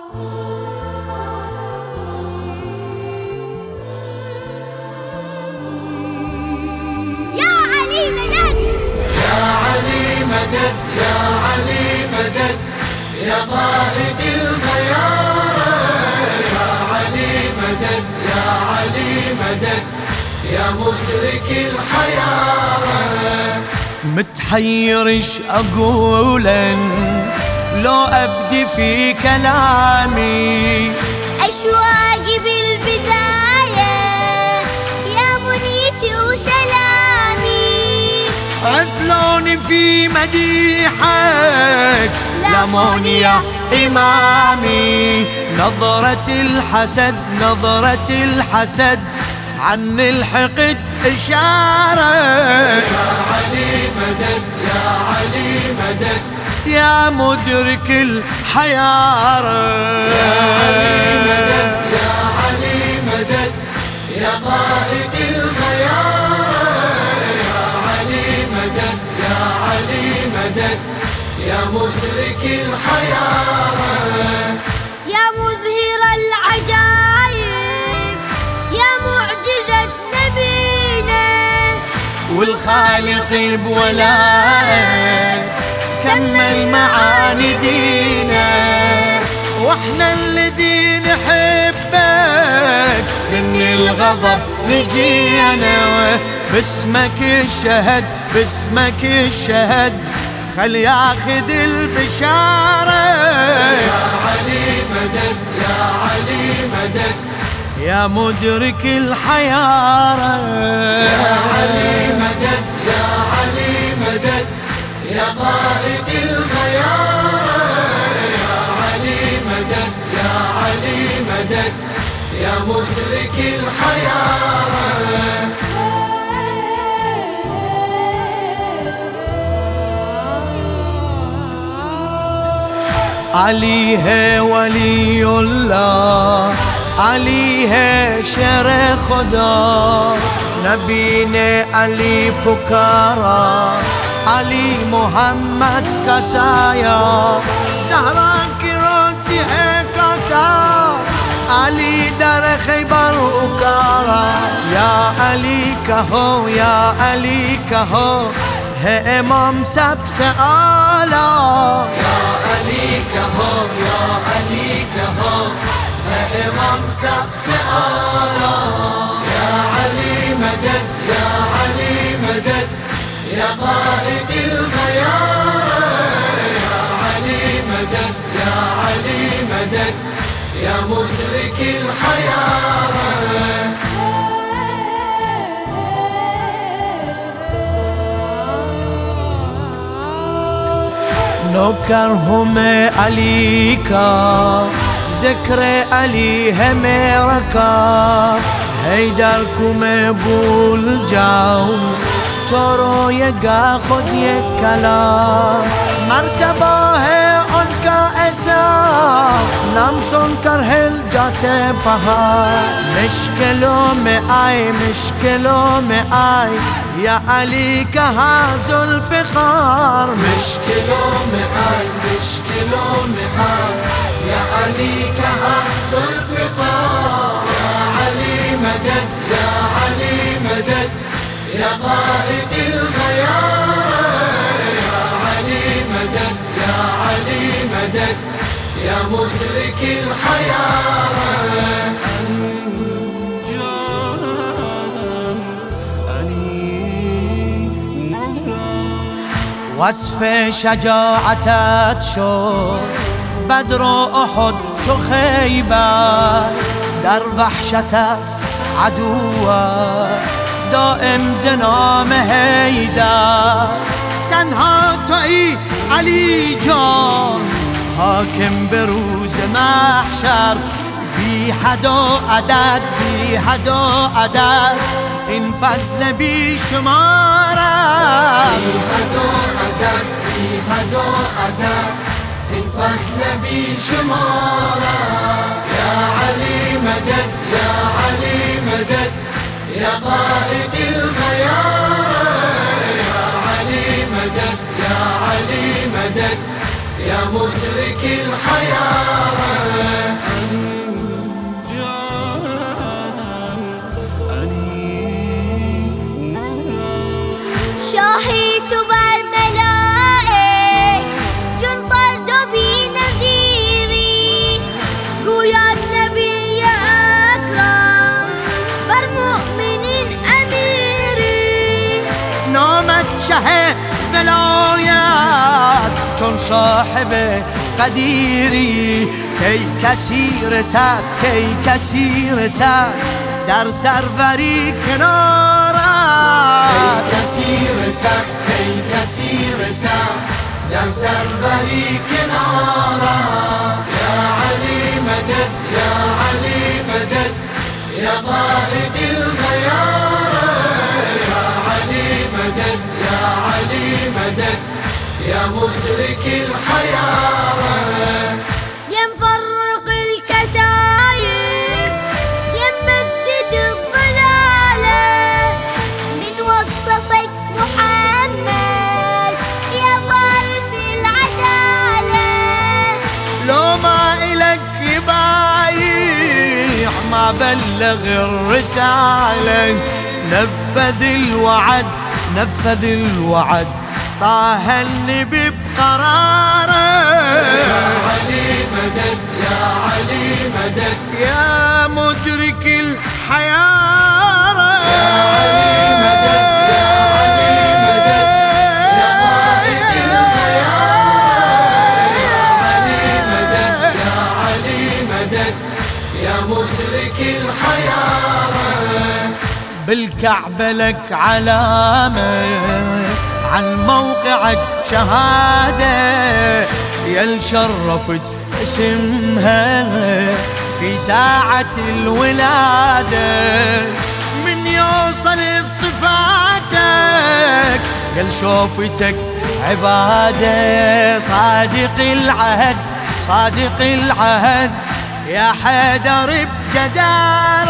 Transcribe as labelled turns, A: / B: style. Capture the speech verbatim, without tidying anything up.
A: يا علي مدد
B: يا علي مدد يا علي مدد يا قائد الغيارة يا علي مدد يا علي مدد يا مدرك الحيارة.
C: متحير ايش اقولا لو ابدي في كلامي،
A: أشواقي بالبداية يا بنيتي وسلامي،
C: عدلوني في مديحك لموني يا إمامي. نظرة الحسد نظرة الحسد عن الحقد إشارة.
B: يا علي مدد يا علي مدد
C: يا مدرك الحيارة.
B: يا علي مدد يا علي مدد يا قائد الغيارة يا علي مدد يا علي مدد يا مدرك الحيارة.
A: يا مظهر العجائب يا معجزة نبينا،
C: والخالق بولائك كمل معاني دينا. واحنا الذي نحبك من الغضب نجينا، باسمك الشهد باسمك الشهد خل ياخذ البشارة.
B: يا علي مدد يا علي مدد
C: يا مدرك الحيارة.
B: يا علي مدد يا علي مدد يا قائد الغيارة يا علي مدد يا علي مدد يا مدرك الحيارة.
C: علي ہے ولی اللہ، علی ہے شر خدا، نبی نے علی پکارا، علی محمد کا سایہ، زہرا کی روٹی ہے کاتا، علی در خیبر اکارا. یا علی کہو یا علی کہو ہے امام سب سے اعلیٰ.
B: یا علی کہو یا علی کہو ہے امام سب سے اعلیٰ. یا علی مدد یا علی مدد یا قائد الغیارة یا علی مدد یا علی مدد یا مدرك الحيارة.
C: نوکر ہوں میں علی کا، ذکر علی ہے میرا کا. حیدر کو میں بھول جاؤں تو روئے گا خود یہ کلام. مرتبہ ہے ان کا ایسا نام سن کر ہل جاتے پہاڑ. مشکلوں میں آئے مشکلوں میں آئے یا علی کہاں ذوالفقار.
B: مشکلوں میں آئے مشکلوں میں آئے یا علی کہاں ذوالفقار. یا علی مدد یا علی مدد یا قائد الغیارة یا علی مدد یا علی مدد یا مدرك الحيارة.
C: وصف شجاعتت شد بدر و احد چو خیبر، در وحشت است عدوت دائم ز نام حیدر. تنها تویی علی جان حاکم به روز محشر، بی حد و عدد بی حد و عدد این فضل بی شمار است.
B: بی حد و عدد بی حد و عدد این فضل بی شمار است. یا علی مدد یا علی مدد یا قائد الغیارة یا علی مدد یا علی مدد یا مدرك الحيارة.
C: له ولايات چون صاحب قدیری کی کسی رسد کی کسی رسد در سروری کنارت
B: کی کسی رسد کی کسی رسد در سروری کنارت یا علی مدد یا علی مدد یا قائد الغيارة يا علي مدد يا علي مدد يا مدرك الحيارة
A: يا مفرق الكتايب يا ممدد الضلالة من وصفك محمد يا فارس العدالة
C: لو ما إلك بايع ما بلغ الرسالة نفذ الوعد نفذ الوعد طه النبي بقراره
B: يا علي مدد يا علي مدد
C: يا مدرك الحيارة
B: يا علي مدد يا علي مدد يا قائد الغيارة يا علي مدد يا علي مدد يا مدرك الحيارة
C: بالكعبة لك علامة عن موقعك شهادة يل شرفت اسمها في ساعة الولادة من يوصل صفاتك يل شوفتك عبادة صادق العهد صادق العهد يا حيدر بجدارة